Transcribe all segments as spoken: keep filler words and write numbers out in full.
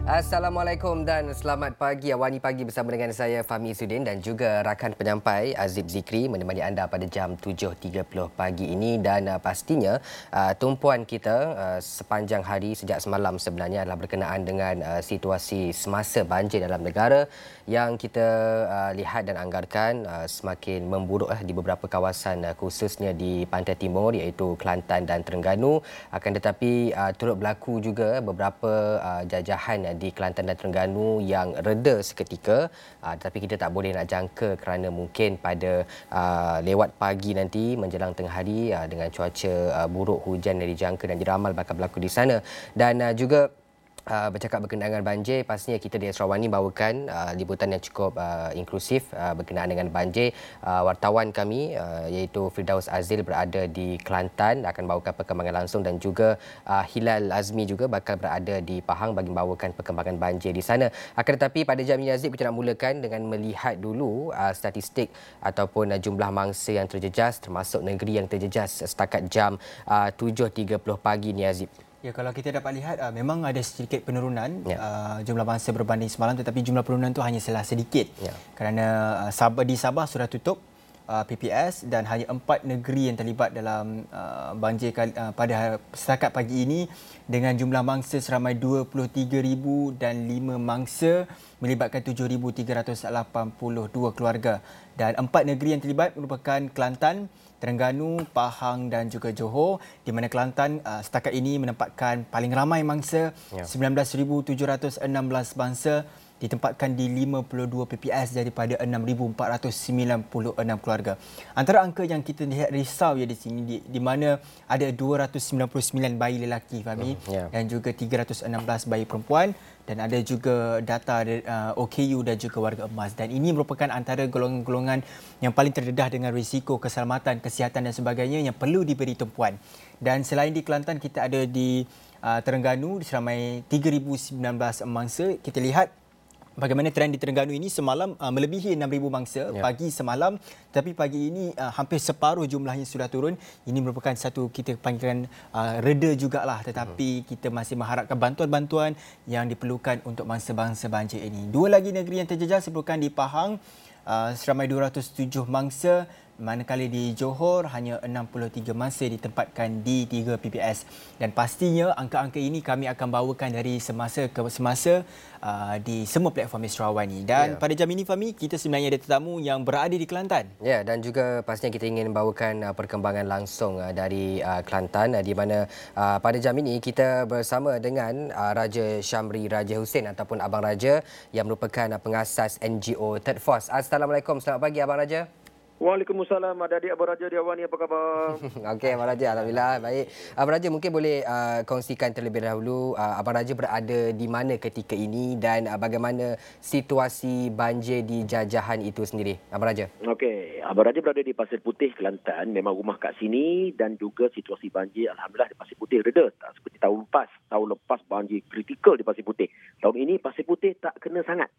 Assalamualaikum dan selamat pagi. Awani pagi bersama dengan saya Fahmi Sudin dan juga rakan penyampai Azib Zikri menemani anda pada jam tujuh tiga puluh pagi ini, dan uh, pastinya uh, tumpuan kita uh, sepanjang hari sejak semalam sebenarnya adalah berkenaan dengan uh, situasi semasa banjir dalam negara yang kita uh, lihat dan anggarkan uh, semakin memburuk uh, di beberapa kawasan uh, khususnya di pantai timur iaitu Kelantan dan Terengganu. Akan tetapi uh, turut berlaku juga beberapa uh, jajahan uh, di Kelantan dan Terengganu yang reda seketika, uh, tetapi kita tak boleh nak jangka kerana mungkin pada uh, lewat pagi nanti menjelang tengah hari uh, dengan cuaca uh, buruk, hujan yang dijangka dan diramal bakal berlaku di sana. Dan uh, juga Uh, bercakap berkenaan dengan banjir, pastinya kita di Astro Awani bawakan uh, liputan yang cukup uh, inklusif uh, berkenaan dengan banjir. Uh, wartawan kami uh, iaitu Firdaus Azil berada di Kelantan akan bawakan perkembangan langsung, dan juga uh, Hilal Azmi juga bakal berada di Pahang bagi membawakan perkembangan banjir di sana. Akan tetapi pada jam ini, Azib, kita nak mulakan dengan melihat dulu uh, statistik ataupun uh, jumlah mangsa yang terjejas termasuk negeri yang terjejas setakat jam uh, tujuh tiga puluh pagi ni, Azib. Ya, kalau kita dapat lihat uh, memang ada sedikit penurunan ya. uh, jumlah mangsa berbanding semalam, tetapi jumlah penurunan itu hanya salah sedikit ya. kerana uh, Sabah di Sabah sudah tutup uh, P P S dan hanya empat negeri yang terlibat dalam uh, banjir uh, pada setakat pagi ini dengan jumlah mangsa seramai dua puluh tiga ribu dan lima mangsa melibatkan tujuh ribu tiga ratus lapan puluh dua keluarga, dan empat negeri yang terlibat merupakan Kelantan, Terengganu, Pahang dan juga Johor, di mana Kelantan uh, setakat ini menempatkan paling ramai mangsa, ya. sembilan belas ribu tujuh ratus enam belas mangsa ditempatkan di lima puluh dua P P S daripada enam ribu empat ratus sembilan puluh enam keluarga. Antara angka yang kita lihat risau ya di sini, di, di mana ada dua ratus sembilan puluh sembilan bayi lelaki, Fahmi, hmm, yeah. dan juga tiga ratus enam belas bayi perempuan, dan ada juga data uh, O K U dan juga warga emas, dan ini merupakan antara golongan-golongan yang paling terdedah dengan risiko keselamatan, kesihatan dan sebagainya yang perlu diberi tumpuan. Dan selain di Kelantan, kita ada di uh, Terengganu seramai tiga ribu sembilan belas mangsa. Kita lihat bagaimana trend di Terengganu ini semalam uh, melebihi enam ribu mangsa ya. pagi semalam, tapi pagi ini uh, hampir separuh jumlahnya sudah turun. Ini merupakan satu kita panggilkan uh, reda jugalah, tetapi hmm. kita masih mengharapkan bantuan-bantuan yang diperlukan untuk mangsa-mangsa banjir ini. Dua lagi negeri yang terjejas merupakan di Pahang, uh, seramai dua ratus tujuh mangsa, manakala di Johor hanya enam puluh tiga mangsa ditempatkan di tiga P P S. Dan pastinya angka-angka ini kami akan bawakan dari semasa ke semasa uh, di semua platform Astro Awani. Dan ya. pada jam ini, Fahmi, kita sebenarnya ada tetamu yang berada di Kelantan. Ya, dan juga pastinya kita ingin bawakan uh, perkembangan langsung uh, dari uh, Kelantan, uh, di mana uh, pada jam ini kita bersama dengan uh, Raja Syamri Raja Hussein ataupun Abang Raja yang merupakan uh, pengasas N G O Third Force. Assalamualaikum, selamat pagi Abang Raja. Waalaikumsalam, adik-adik Abang Raja di Awani, apa khabar? Okey, Abang Raja, alhamdulillah baik. Abang Raja, mungkin boleh uh, kongsikan terlebih dahulu uh, Abang Raja berada di mana ketika ini dan uh, bagaimana situasi banjir di jajahan itu sendiri, Abang Raja? Okey, Abang Raja berada di Pasir Putih, Kelantan. Memang rumah kat sini, dan juga situasi banjir alhamdulillah di Pasir Putih reda. Tak seperti tahun lepas. Tahun lepas banjir kritikal di Pasir Putih. Tahun ini Pasir Putih tak kena sangat.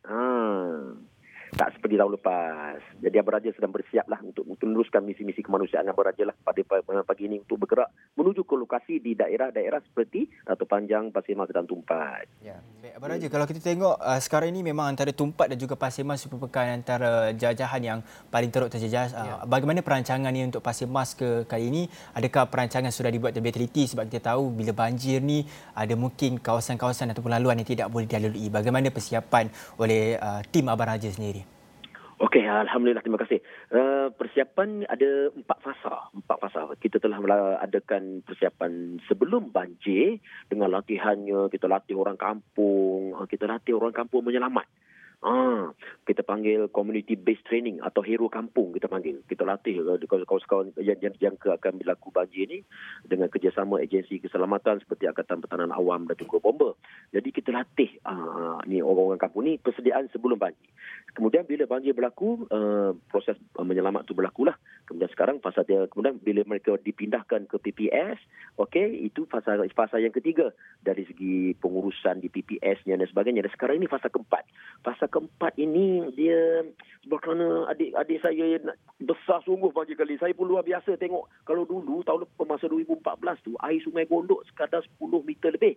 Ha. Tak seperti tahun lepas. Jadi Abang Raja sedang bersiaplah untuk meneruskan misi-misi kemanusiaan Abang Raja lah pada pagi ini untuk bergerak menuju ke lokasi di daerah-daerah seperti Ratu Panjang, Pasir Mas dan Tumpat. Ya. Baik, Abang Raja, kalau kita tengok uh, sekarang ini memang antara Tumpat dan juga Pasir Mas merupakan antara jajahan yang paling teruk terjejas. Uh, ya. Bagaimana perancangan ini untuk Pasir Mas ke kali ini? Adakah perancangan sudah dibuat lebih teliti? Sebab kita tahu bila banjir ni ada mungkin kawasan-kawasan ataupun laluan yang tidak boleh dilalui. Bagaimana persiapan oleh uh, tim Abang Raja sendiri? Okey, alhamdulillah, terima kasih. Uh, persiapan ada empat fasa. Empat fasa. Kita telah adakan persiapan sebelum banjir dengan latihannya. Kita latih orang kampung. Kita latih orang kampung menyelamat. Ah, kita panggil community based training atau hero kampung kita panggil. Kita latih kawan-kawan yang dijangka akan berlaku banjir ini dengan kerjasama agensi keselamatan seperti Angkatan Pertahanan Awam dan juga bomba. Jadi kita latih ah, ni orang-orang kampung ni persediaan sebelum banjir. Kemudian bila banjir berlaku, uh, proses uh, menyelamat tu berlakulah. Kemudian sekarang fasa dia, kemudian bila mereka dipindahkan ke P P S, okey, itu fasa fasa yang ketiga dari segi pengurusan di P P S-nya dan sebagainya. Dan sekarang ini fasa keempat. Fasa keempat ini dia sebab kerana adik-adik saya besar sungguh banjir kali. Saya pun luar biasa tengok. Kalau dulu tahun lepas masa dua ribu empat belas tu air Sungai Gondok sekadar sepuluh meter lebih.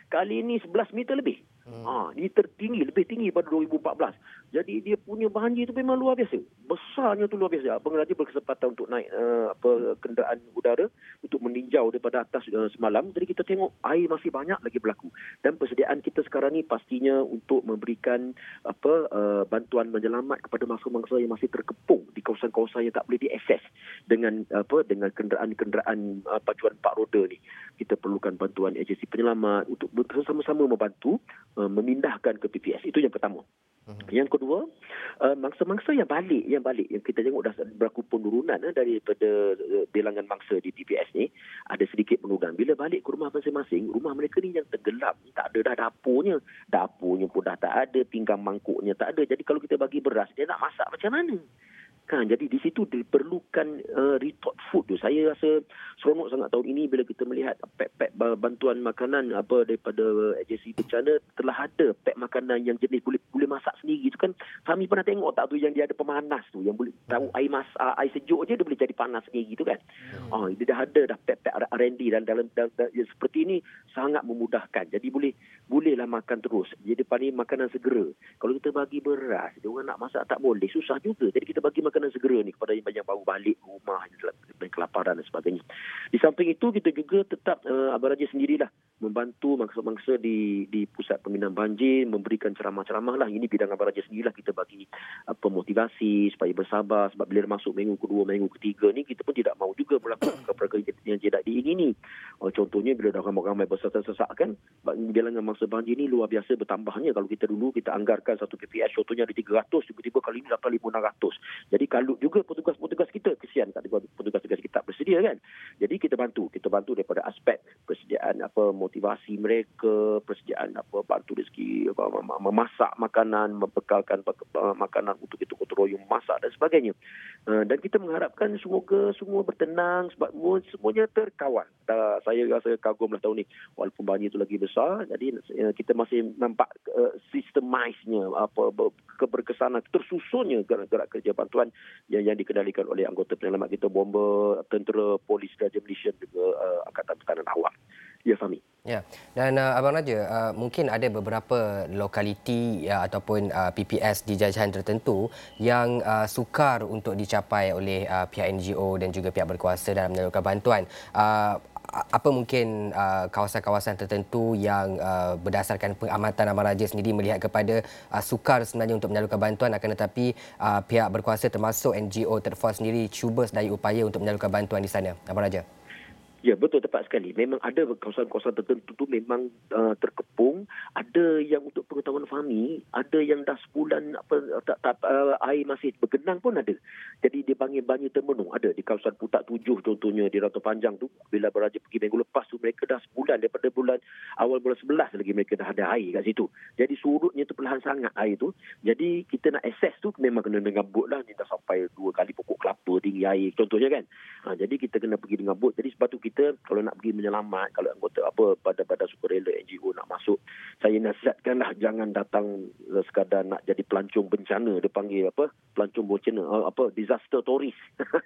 Kali ini sebelas meter lebih. Hmm. Ha, dia tertinggi, lebih tinggi pada dua ribu empat belas. Jadi dia punya banjir tu memang luar biasa. Besarnya tu luar biasa. Pengrajin berkesempatan untuk naik uh, apa kenderaan udara untuk meninjau daripada atas uh, semalam. Jadi kita tengok air masih banyak lagi berlaku. Dan persediaan kita sekarang ni pastinya untuk memberikan apa uh, bantuan menyelamat kepada mangsa-mangsa yang masih terkepung di kawasan-kawasan yang tak boleh diakses dengan apa dengan kenderaan-kenderaan uh, pacuan empat roda ni. Kita perlukan bantuan agensi penyelamat untuk bersama-sama membantu uh, memindahkan ke P P S. Itu yang pertama. Hmm. Yang kedua, uh, mangsa-mangsa yang balik, yang balik, yang kita tengok dah berlaku penurunan eh, daripada uh, bilangan mangsa di P P S ni, ada sedikit penurunan. Bila balik ke rumah masing-masing, rumah mereka ni yang tenggelam, tak ada dah dapurnya. Dapurnya pun dah tak ada, pinggan mangkuknya tak ada. Jadi kalau kita bagi beras, dia nak masak macam mana? Kan, jadi di situ diperlukan uh, rethought food tu. Saya rasa seronok sangat tahun ini bila kita melihat pek-pek bantuan makanan apa daripada agensi bencana telah ada pek makanan yang jenis boleh boleh masak sendiri tu kan. Kami pernah tengok tak tu yang dia ada pemanas tu yang boleh tahu air masak air sejuk je dia boleh jadi panas sendiri tu kan. Ah, dia dah ada dah pek-pek R and D dan dalam, dalam, dalam ya, seperti ini sangat memudahkan. Jadi boleh bolehlah makan terus. Jadi panggil makanan segera. Kalau kita bagi beras, dia orang nak masak tak boleh, susah juga. Jadi kita bagi makanan segera ni kepada yang baru balik rumah dan kelaparan dan sebagainya. Di samping itu kita juga tetap uh, Abang Raja sendirilah membantu mangsa-mangsa di di pusat pembinaan banjir, memberikan ceramah-ceramah lah. Ini bidang Abang Raja sendirilah, kita bagi apa motivasi supaya bersabar sebab bila masuk minggu kedua, minggu ketiga ni kita pun tidak mahu juga melakukan perkara yang tidak diingini. Uh, contohnya bila dah ramai-ramai bersesak-sesak kan, bilangan mangsa banjir ni luar biasa bertambahnya. Kalau kita dulu kita anggarkan satu P P S contohnya ada tiga ratus, tiba-tiba kali ini lapan ribu enam ratus. Jadi kalut juga petugas-petugas kita, kesian tak ada petugas-petugas kita tak bersedia kan. Jadi kita bantu, kita bantu daripada aspek persediaan apa motivasi mereka, persediaan apa bantu rezeki, apa, memasak makanan, membekalkan makanan untuk kita gotong royong masak dan sebagainya. Dan kita mengharapkan semoga semua bertenang sebab semuanya terkawal. Saya rasa kagumlah tahun ni walaupun banjir itu lagi besar, jadi kita masih nampak uh, sistemizenya apa keberkesanan tersusunnya gerak-gerak kerja bantuan yang, yang dikendalikan oleh anggota penyelamat kita, bomber, tentera, polis Raja Malaysia juga uh, Angkatan Pertahanan Awam. Ya, Fahmi. Ya, dan uh, Abang Raja, uh, mungkin ada beberapa lokaliti uh, ataupun uh, P P S di jajahan tertentu yang uh, sukar untuk dicapai oleh uh, pihak N G O dan juga pihak berkuasa dalam menyalurkan bantuan. Uh, apa mungkin uh, kawasan-kawasan tertentu yang uh, berdasarkan pengamatan Abang Raja sendiri melihat kepada uh, sukar sebenarnya untuk menyalurkan bantuan, akan tetapi uh, pihak berkuasa termasuk N G O Third Force sendiri cuba sedaya upaya untuk menyalurkan bantuan di sana, Abang Raja? Ya, betul, tepat sekali. Memang ada kawasan-kawasan tertentu tu memang uh, terkepung. Ada yang untuk pengetahuan Fahmi, ada yang dah sebulan apa tak, tak, uh, air masih bergenang pun ada. Jadi dia panggil banjir termenung. Ada di kawasan Putak Tujuh contohnya di Rantau Panjang tu. Bila Beraja pergi minggu lepas tu, mereka dah sebulan daripada bulan awal bulan sebelas lagi mereka dah ada air kat situ. Jadi surutnya tu perlahan sangat air tu. Jadi kita nak access tu memang kena dengan bot lah. Dia dah sampai dua kali pokok kelapa tinggi air contohnya kan. Ha, jadi kita kena pergi dengan bot. Jadi sebab tu kita kalau nak pergi menyelamat, kalau anggota apa pada-pada sukarela N G O nak masuk, saya nasihatkanlah jangan datang uh, sekadar nak jadi pelancong bencana. Dia panggil apa? Pelancong bencana, uh, apa? Disaster tourist.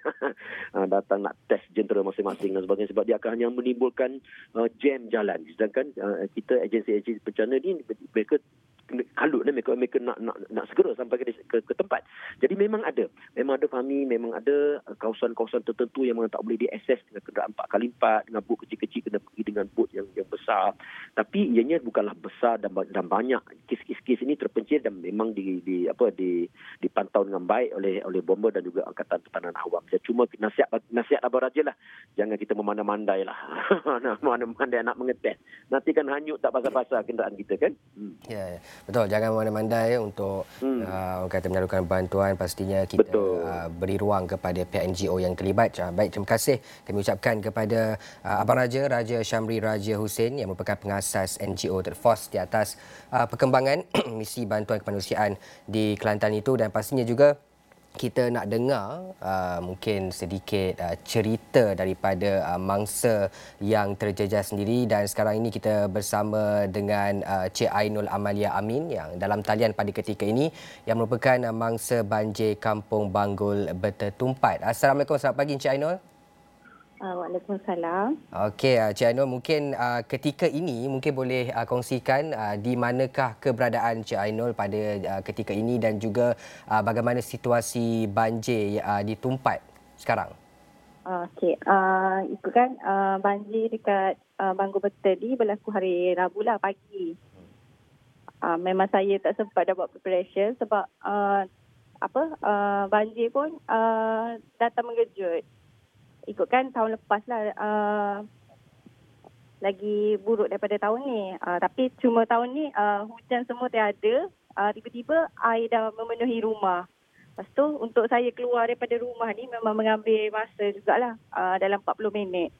uh, datang nak test jentera masing-masing dan sebagainya sebab dia akan hanya menimbulkan uh, jam jalan. Sedangkan uh, kita agensi-agensi bencana ni mereka kalut ni, mereka mereka nak nak nak segera sampai ke, ke ke tempat. Jadi memang ada, memang ada Fahmi, memang ada kawasan-kawasan tertentu yang memang tak boleh diakses dengan kenderaan empat kali empat, dengan bot kecil-kecil, kena pergi dengan bot yang yang besar. Tapi ianya bukanlah besar dan dan banyak. Kes-kes ini terpencil dan memang di di apa di dipantau dengan baik oleh oleh bomber dan juga Angkatan Pertahanan Awam. Saya cuma nasihat nasihat Abang Raja lah, jangan kita memandai-mandai lah. Memandai-mandai nak mengetes. Nanti kan hanyut tak pasal-pasal kenderaan kita kan. Hmm. Ya, ya. Betul, jangan mandai-mandai untuk hmm. uh, orang kata menyalurkan bantuan. Pastinya kita uh, beri ruang kepada pihak N G O yang terlibat. Uh, baik, terima kasih kami ucapkan kepada uh, Abang Raja, Raja Syamri Raja Hussein yang merupakan pengasas N G O Third Force di atas uh, perkembangan misi bantuan kemanusiaan di Kelantan itu. Dan pastinya juga kita nak dengar uh, mungkin sedikit uh, cerita daripada uh, mangsa yang terjejas sendiri. Dan sekarang ini kita bersama dengan uh, Cik Ainul Amalia Amin yang dalam talian pada ketika ini, yang merupakan uh, mangsa banjir Kampung Banggul Bertetumpat. Assalamualaikum, selamat pagi Cik Ainul. Uh, Waalaikumsalam. Okey, uh, Cik Ainul, mungkin uh, ketika ini mungkin boleh uh, kongsikan uh, di manakah keberadaan Cik Ainul pada uh, ketika ini dan juga uh, bagaimana situasi banjir uh, di Tumpat sekarang? Okey, uh, ikutkan uh, banjir dekat uh, Bangor Beteli berlaku hari Rabu lah pagi. Uh, memang saya tak sempat dah buat preparation sebab uh, apa uh, banjir pun uh, datang mengejut. Ikutkan tahun lepas lah uh, lagi buruk daripada tahun ni. Uh, tapi cuma tahun ni uh, hujan semua tiada. Uh, tiba-tiba air dah memenuhi rumah. Lepas tu untuk saya keluar daripada rumah ni memang mengambil masa jugalah uh, dalam empat puluh minit.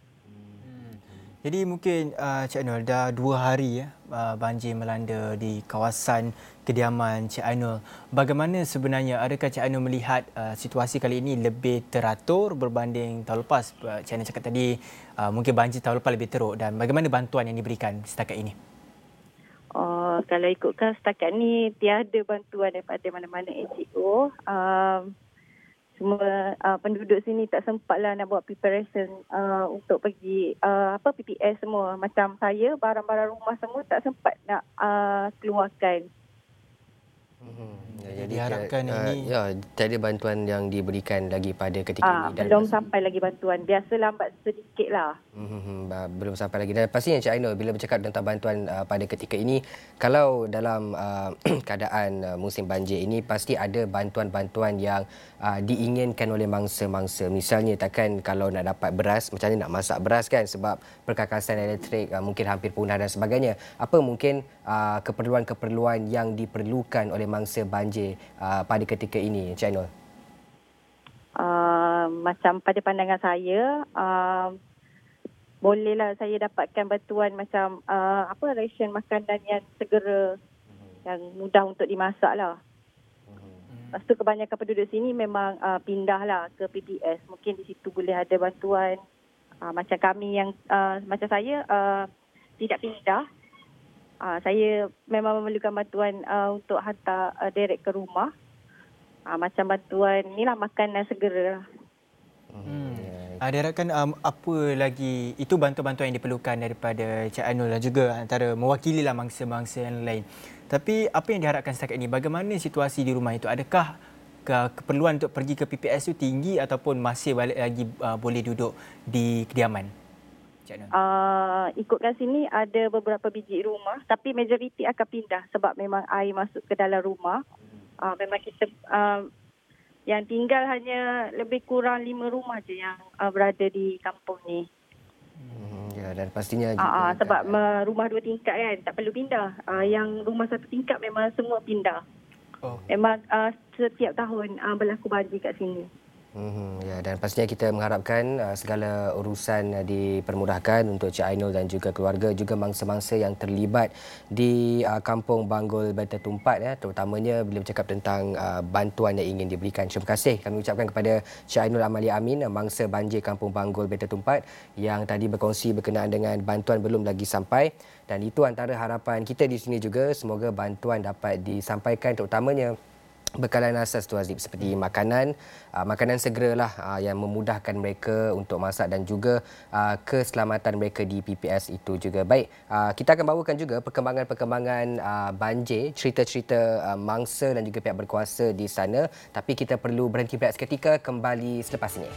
Jadi mungkin uh, Cik Ainul dah dua hari ya uh, banjir melanda di kawasan kediaman Cik Ainul. Bagaimana sebenarnya, adakah Cik Ainul melihat uh, situasi kali ini lebih teratur berbanding tahun lepas? Uh, Cik Ainul cakap tadi uh, mungkin banjir tahun lepas lebih teruk, dan bagaimana bantuan yang diberikan setakat ini? Uh, kalau ikutkan setakat ni tiada bantuan daripada mana-mana N G O. Uh, Semua uh, penduduk sini tak sempatlah nak buat preparation uh, untuk pergi uh, apa P P S semua. Macam saya, barang-barang rumah semua tak sempat nak uh, keluarkan. Hmm. Ya, Jadi harapkan uh, ini ya, tiada bantuan yang diberikan lagi pada ketika uh, ini. Dan belum pas- sampai lagi bantuan. Biasa lambat sedikit lah. Hmm, belum sampai lagi. Dan pastinya Cik Ainul, bila bercakap tentang bantuan uh, pada ketika ini, kalau dalam uh, keadaan uh, musim banjir ini, pasti ada bantuan-bantuan yang uh, diinginkan oleh mangsa-mangsa. Misalnya takkan kalau nak dapat beras, macam mana nak masak beras kan, sebab perkakasan elektrik uh, mungkin hampir punah dan sebagainya. Apa mungkin uh, keperluan-keperluan yang diperlukan oleh mangsa banjir uh, pada ketika ini, Cik Ainul? Uh, macam pada pandangan saya, uh, bolehlah saya dapatkan bantuan macam uh, apa ration makanan yang segera, yang mudah untuk dimasak lah. Lepas tu kebanyakan penduduk sini memang uh, pindah lah ke P P S. Mungkin di situ boleh ada bantuan. Uh, macam kami yang, uh, macam saya uh, tidak pindah. Uh, saya memang memerlukan bantuan uh, untuk hantar uh, direct ke rumah. Uh, macam bantuan ni lah, makanan segera lah. Hmm. Uh, diharapkan um, apa lagi, itu bantuan-bantuan yang diperlukan daripada Cik Ainul dan juga antara mewakililah mangsa-mangsa yang lain. Tapi apa yang diharapkan setakat ini? Bagaimana situasi di rumah itu? Adakah ke- keperluan untuk pergi ke P P S itu tinggi ataupun masih balik lagi uh, boleh duduk di kediaman? Cik Ainul. Uh, ikutkan sini ada beberapa biji rumah, tapi majoriti akan pindah sebab memang air masuk ke dalam rumah. Uh, memang kita uh, yang tinggal hanya lebih kurang lima rumah je yang uh, berada di kampung ni. Hmm, ya, dan pastinya Uh, uh, juga sebab uh, rumah dua tingkat kan, tak perlu pindah. Uh, yang rumah satu tingkat memang semua pindah. Oh. Memang uh, setiap tahun uh, berlaku banjir kat sini. Hmm, ya, dan pastinya kita mengharapkan uh, segala urusan uh, dipermudahkan untuk Cik Ainul dan juga keluarga, juga mangsa-mangsa yang terlibat di uh, kampung Banggul Betel Tumpat, ya, terutamanya bila bercakap tentang uh, bantuan yang ingin diberikan. Terima kasih kami ucapkan kepada Cik Ainul Amalia Amin, uh, mangsa banjir kampung Banggul Betel Tumpat, yang tadi berkongsi berkenaan dengan bantuan belum lagi sampai, dan itu antara harapan kita di sini juga. Semoga bantuan dapat disampaikan, terutamanya bekalan asas tu Azib, seperti makanan, uh, makanan segeralah uh, yang memudahkan mereka untuk masak dan juga uh, keselamatan mereka di P P S itu juga. Baik, uh, kita akan bawakan juga perkembangan-perkembangan uh, banjir, cerita-cerita uh, mangsa dan juga pihak berkuasa di sana, tapi kita perlu berhenti berehat seketika, kembali selepas ini.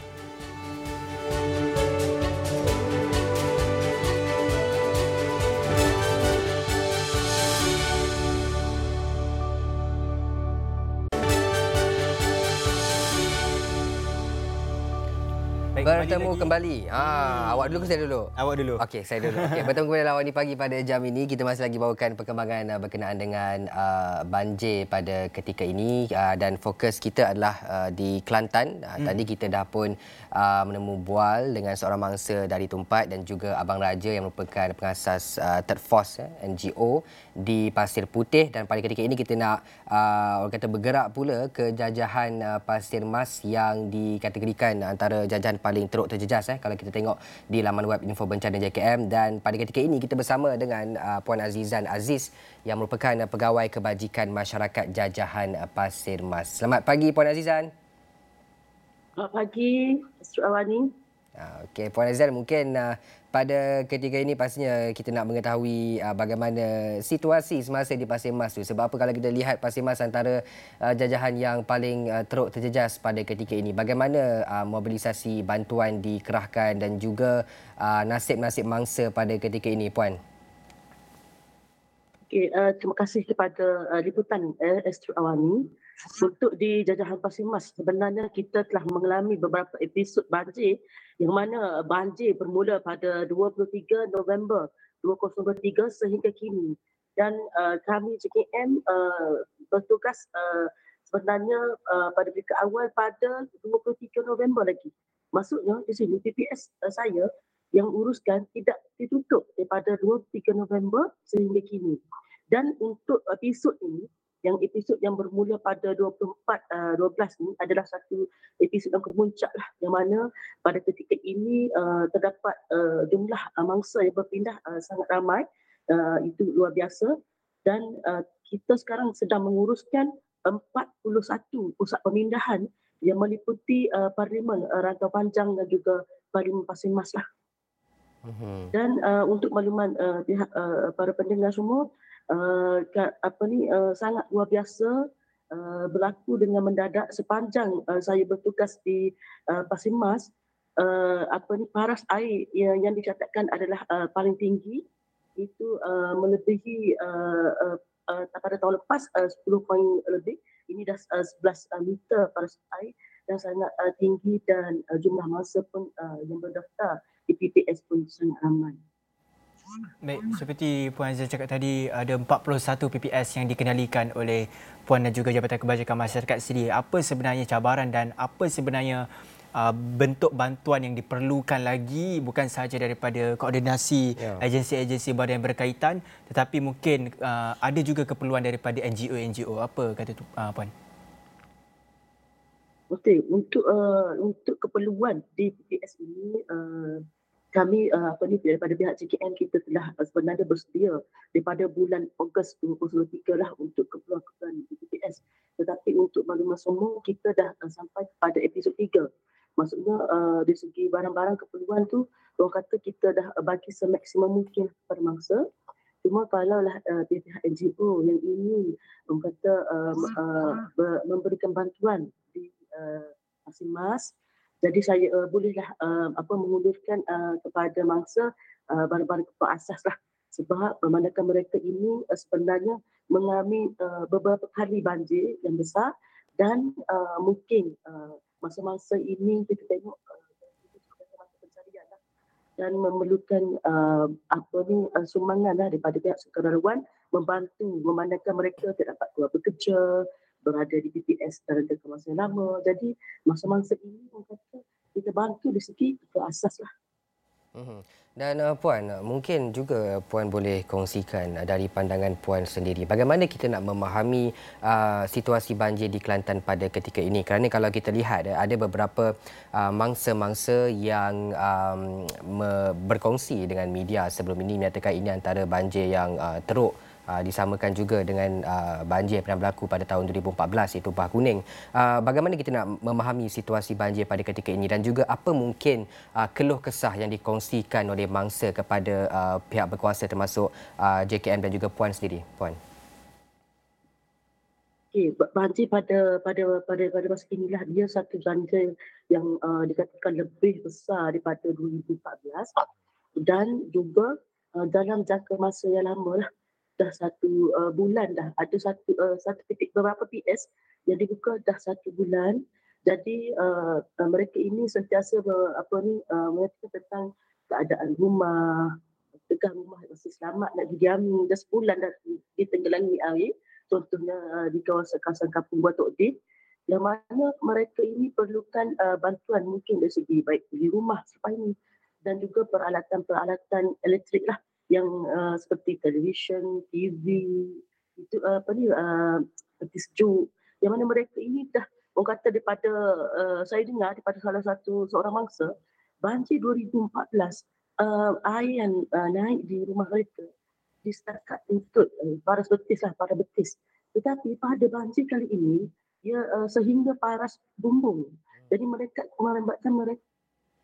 Baik, Bertemu kembali. Ah, hmm. Awak dulu ke saya dulu? Awak dulu. Okey, saya dulu. Okey, bertemu kembali dalam Awani Pagi pada jam ini. Kita masih lagi bawakan perkembangan uh, berkenaan dengan uh, banjir pada ketika ini, uh, dan fokus kita adalah uh, di Kelantan. Uh, hmm. Tadi kita dah pun uh, menemu bual dengan seorang mangsa dari Tumpat dan juga Abang Raja yang merupakan pengasas uh, Third Force, eh, N G O di Pasir Putih, dan pada ketika ini kita nak uh, orang kata bergerak pula ke jajahan uh, Pasir Mas yang dikategorikan antara jajahan paling teruk terjejas, eh, kalau kita tengok di laman web Info Bencana J K M. Dan pada ketika ini kita bersama dengan uh, Puan Azizan Aziz yang merupakan uh, pegawai kebajikan masyarakat jajahan uh, Pasir Mas. Selamat pagi Puan Azizan. Selamat pagi, Mister Awani. Ah, Okey, Puan Azal, mungkin uh, pada ketika ini pastinya kita nak mengetahui uh, bagaimana situasi semasa di Pasir Mas tu. Sebab apa, kalau kita lihat Pasir Mas antara uh, jajahan yang paling uh, teruk terjejas pada ketika ini. Bagaimana uh, mobilisasi bantuan dikerahkan dan juga uh, nasib-nasib mangsa pada ketika ini, Puan? Okay, uh, terima kasih kepada uh, liputan uh, Astro Awani. Untuk di Jajahan Pasir Mas, sebenarnya kita telah mengalami beberapa episod banjir yang mana banjir bermula pada dua puluh tiga November dua ribu dua puluh tiga sehingga kini. Dan uh, kami J K M uh, bertugas uh, sebenarnya uh, pada peringkat awal pada dua puluh tiga November lagi. Maksudnya di sini P P S uh, saya yang uruskan tidak ditutup daripada dua puluh tiga November sehingga kini. Dan untuk episod ini, yang episod yang bermula pada dua puluh empat uh, dua belas ni adalah satu episod yang kemuncak lah, yang mana pada ketika ini uh, terdapat uh, jumlah uh, mangsa yang berpindah uh, sangat ramai, uh, itu luar biasa. Dan uh, kita sekarang sedang menguruskan empat puluh satu pusat pemindahan yang meliputi uh, Parlimen uh, Rantau Panjang dan juga Parlimen Pasir Mas lah. Dan uh, untuk makluman uh, pihak uh, para pendengar semua, uh, apa ni uh, sangat luar biasa uh, berlaku dengan mendadak sepanjang uh, saya bertugas di uh, Pasir Mas. Uh, apa ni paras air yang, yang dicatatkan adalah uh, paling tinggi, itu uh, melebihi uh, uh, uh, pada tahun lepas uh, sepuluh poin lebih. Ini dah uh, sebelas uh, meter paras air dan sangat uh, tinggi, dan uh, jumlah mangsa pun uh, yang berdaftar di P P S pun sangat ramai. Baik, seperti Puan Azal cakap tadi, ada empat puluh satu P P S yang dikendalikan oleh Puan dan juga Jabatan Kebajikan Masyarakat sendiri. Apa sebenarnya cabaran dan apa sebenarnya uh, bentuk bantuan yang diperlukan lagi, bukan sahaja daripada koordinasi ya. agensi-agensi badan yang berkaitan, tetapi mungkin uh, ada juga keperluan daripada N G O N G O. Apa kata tu, uh, Puan? Okey, untuk uh, untuk keperluan di P P S ini, uh, kami uh, apa ni daripada pihak J K M kita telah uh, sebenarnya bersedia daripada bulan Ogos dua ribu dua puluh tiga lah untuk keperluan-keperluan di P P S. Tetapi untuk maklumat semua, kita dah uh, sampai pada episod tiga. Maksudnya uh, dari segi barang-barang keperluan tu, orang kata kita dah uh, bagi semaksimum mungkin kepada mangsa. Cuma kalau lah uh, pihak N G O yang ingin orang kata uh, uh, memberikan bantuan di uh, Pasir Mas, jadi saya uh, bolehlah uh, apa mengulurkan uh, kepada mangsa uh, barang-barang keperluan asas lah, sebab memandangkan mereka ini uh, sebenarnya mengalami uh, beberapa kali banjir yang besar, dan uh, mungkin uh, masa-masa ini kita tengok uh, masa pencarian lah, dan memerlukan uh, apa ni uh, sumbangan lah daripada pihak sukarelawan membantu, memandangkan mereka tidak dapat keluar bekerja, berada di P P S dalam jangka masa yang lama. Jadi masa-masa ini orang kata kita bantu dari segi keperluan asas lah. Dan uh, Puan, mungkin juga Puan boleh kongsikan uh, dari pandangan Puan sendiri, bagaimana kita nak memahami uh, situasi banjir di Kelantan pada ketika ini. Kerana kalau kita lihat uh, ada beberapa uh, mangsa-mangsa yang um, berkongsi dengan media sebelum ini menyatakan ini antara banjir yang uh, teruk, Uh, disamakan juga dengan uh, banjir yang pernah berlaku pada tahun dua ribu empat belas, iaitu Bah Kuning. Uh, bagaimana kita nak memahami situasi banjir pada ketika ini, dan juga apa mungkin uh, keluh kesah yang dikongsikan oleh mangsa kepada uh, pihak berkuasa termasuk uh, J K M dan juga Puan sendiri, Puan? Okay, banjir pada pada pada pada masa inilah dia satu banjir yang uh, dikatakan lebih besar daripada dua ribu empat belas, dan juga uh, dalam jangka masa yang lama lah. Dah satu uh, bulan dah ada satu uh, satu titik beberapa P S yang dibuka dah satu bulan. Jadi uh, uh, mereka ini sentiasa ber, apa ni uh, mereka tentang keadaan rumah, tegak rumah masih selamat nak didiami, dah sebulan dah ditenggelamkan air, contohnya uh, di kawasan-kawasan Kampung Batok Din, yang mana mereka ini perlukan uh, bantuan mungkin dari segi baik di rumah selepas ini, dan juga peralatan-peralatan elektrik lah, yang uh, seperti televisyen, T V, itu uh, apa ni uh, seperti sejuk, yang mana mereka ini dah orang kata daripada uh, saya dengar daripada salah satu seorang mangsa, banjir dua ribu empat belas uh, air yang uh, naik di rumah mereka di setakat lutut, uh, paras betis lah, paras betis. Tetapi pada banjir kali ini dia uh, sehingga paras bumbung. Jadi mereka melambatkan mereka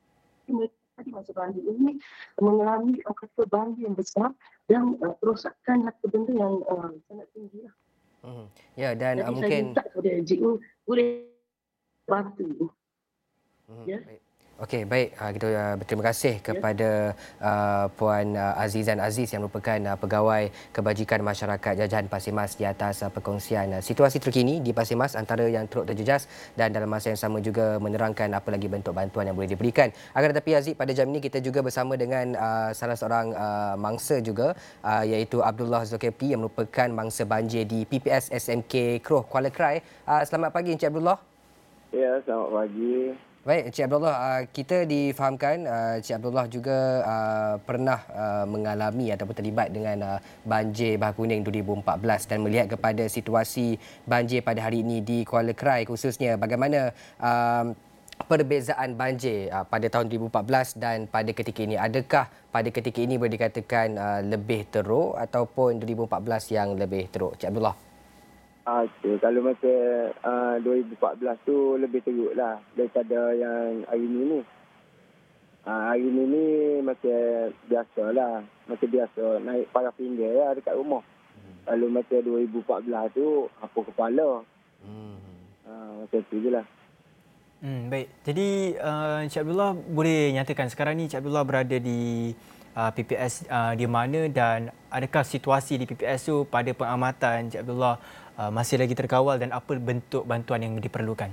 tapi mereka tadi masa banjir ini mengalami orang kata banjir yang besar dan uh, kerosakan harta benda yang uh, sangat tinggi lah. Hmm. Ya, dan Jadi uh, saya mungkin minta kepada N G O boleh bantu. Hmm, Ya. baik. Okey, baik. Uh, kita uh, berterima kasih kepada uh, Puan uh, Azizan Aziz yang merupakan uh, pegawai kebajikan masyarakat Jajahan Pasir Mas di atas uh, perkongsian uh, situasi terkini di Pasir Mas antara yang teruk terjejas dan dalam masa yang sama juga menerangkan apa lagi bentuk bantuan yang boleh diberikan. Akan tetapi Aziz, pada jam ini kita juga bersama dengan uh, salah seorang uh, mangsa juga uh, iaitu Abdullah Zulkifli yang merupakan mangsa banjir di P P S S M K Keroh Kuala Krai. Uh, selamat pagi Encik Abdullah. Ya, selamat pagi. Baik, Encik Abdullah, uh, kita difahamkan uh, Encik Abdullah juga uh, pernah uh, mengalami ataupun terlibat dengan uh, banjir Bah Kuning dua ribu empat belas dan melihat kepada situasi banjir pada hari ini di Kuala Krai khususnya, bagaimana uh, perbezaan banjir uh, pada tahun dua ribu empat belas dan pada ketika ini? Adakah pada ketika ini boleh dikatakan uh, lebih teruk ataupun dua ribu empat belas yang lebih teruk, Encik Abdullah? Okey, kalau masa uh, dua ribu empat belas tu lebih teruk lah daripada yang hari ni ni. Uh, hari ni ni macam biasa lah. Macam biasa, naik parah pinggir lah dekat rumah. Hmm. Kalau masa dua ribu empat belas tu, apa kepala. Hmm. Uh, macam tu je lah. Hmm, baik. Jadi uh, Encik Abdullah boleh nyatakan sekarang ni Encik Abdullah berada di uh, P P S uh, di mana dan adakah situasi di P P S tu pada pengamatan Encik Abdullah uh, masih lagi terkawal dan apa bentuk bantuan yang diperlukan?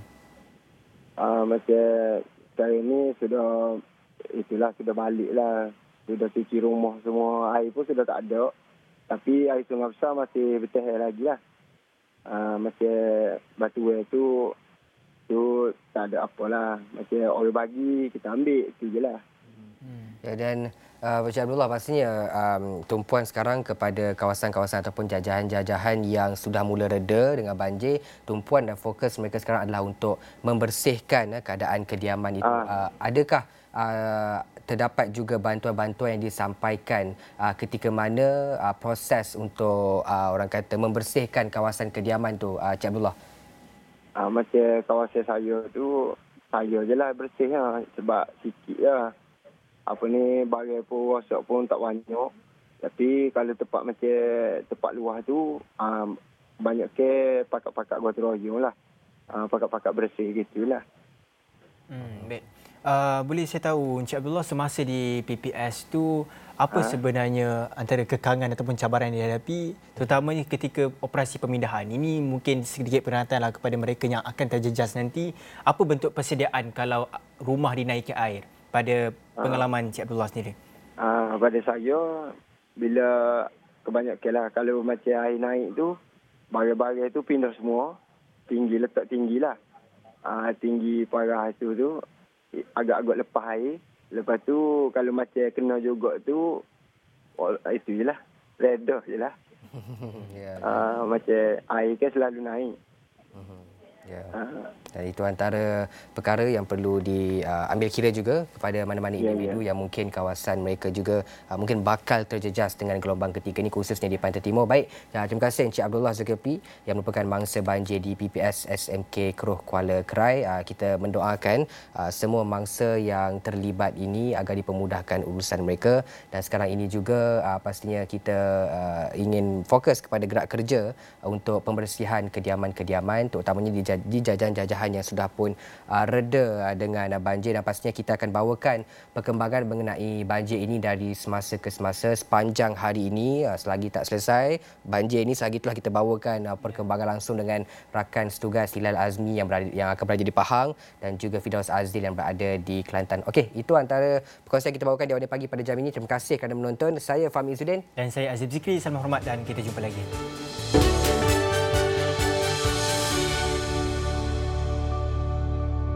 Uh, macam sekarang ni sudah, itulah sudah balik lah. Sudah cuci rumah semua, air pun sudah tak ada. Tapi air sungai besar masih bertahan lagi lah. Uh, macam batu air tu, tu tak ada apalah. Macam orang bagi, kita ambil, itu je lah. Ya, dan uh, Encik Abdullah, pastinya um, tumpuan sekarang kepada kawasan-kawasan ataupun jajahan-jajahan yang sudah mula reda dengan banjir, tumpuan dan fokus mereka sekarang adalah untuk membersihkan uh, keadaan kediaman itu. Uh, adakah uh, terdapat juga bantuan-bantuan yang disampaikan uh, ketika mana uh, proses untuk uh, orang kata membersihkan kawasan kediaman tu, uh, Encik Abdullah? Uh, macam kawasan saya tu, saya je lah bersih lah. Sebab sikit lah. Apa ni, barang pun rosak pun tak banyak. Tapi kalau tempat macam tempat luar tu, um, banyak ke pakak-pakak gotong royong lah. Uh, pakak-pakak bersih gitulah. Hmm, baik. Uh, boleh saya tahu Encik Abdullah semasa di P P S tu apa ha? sebenarnya antara kekangan ataupun cabaran yang dihadapi, terutamanya ketika operasi pemindahan ini? Mungkin sedikit peringatan lah kepada mereka yang akan terjejas nanti. Apa bentuk persediaan kalau rumah dinaiki air pada pengalaman Encik Abdullah sendiri? Uh, pada saya, bila kebanyakan lah, kalau macam air naik tu, barang-barang tu pindah semua, tinggi, letak tinggi lah. Uh, tinggi parah tu tu, agak-agak lepas air. Lepas tu, kalau macam kena juga tu, oh, itu je lah. Reda je lah. yeah, uh, macam air kan selalu naik. Ya. Dan itu antara perkara yang perlu diambil kira juga kepada mana-mana individu yeah, yeah. yang mungkin kawasan mereka juga uh, mungkin bakal terjejas dengan gelombang ketiga ini, khususnya di Pantai Timur. Baik, ya, terima kasih Encik Abdullah Zulkifli yang merupakan mangsa banjir di P P S S M K Keroh Kuala Krai. Uh, kita mendoakan uh, semua mangsa yang terlibat ini agar dipermudahkan urusan mereka, dan sekarang ini juga uh, pastinya kita uh, ingin fokus kepada gerak kerja uh, untuk pembersihan kediaman-kediaman, terutamanya di di jajahan-jajahan yang sudah pun uh, reda uh, dengan uh, banjir, dan pastinya kita akan bawakan perkembangan mengenai banjir ini dari semasa ke semasa sepanjang hari ini. Uh, selagi tak selesai banjir ini, selagi itulah kita bawakan uh, perkembangan langsung dengan rakan setugas Hilal Azmi yang berada, yang akan berada di Pahang, dan juga Firdaus Azil yang berada di Kelantan. Okey, itu antara perkongsian yang kita bawakan di Awal Pagi pada jam ini. Terima kasih kerana menonton. Saya Fahmi Izzuddin dan saya Azib Zikri. Salam hormat dan kita jumpa lagi.